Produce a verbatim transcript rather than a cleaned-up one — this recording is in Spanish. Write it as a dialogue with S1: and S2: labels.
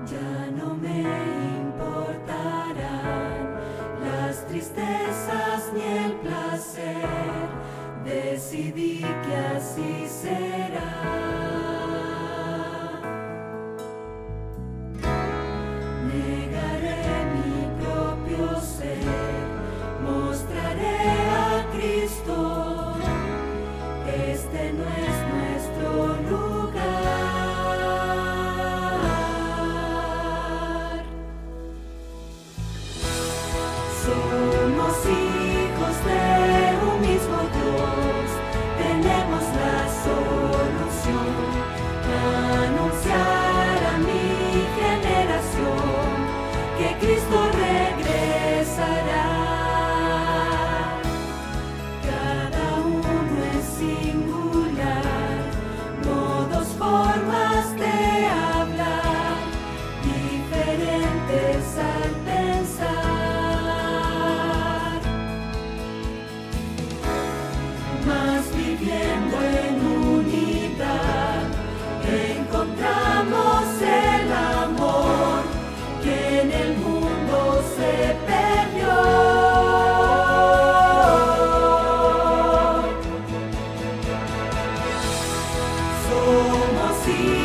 S1: Ya no me importarán las tristezas ni el placer, decidí que así será. Negaré mi propio ser, mostraré a Cristo, este no es nuestro lugar. Somos hijos de un mismo Dios, tenemos la solución, anunciar a mi generación que Cristo regresará. Cada uno es singular, modos, formas de hablar, diferentes al pensar, mas viviendo en unidad encontramos el amor que en el mundo se perdió. Somos hijos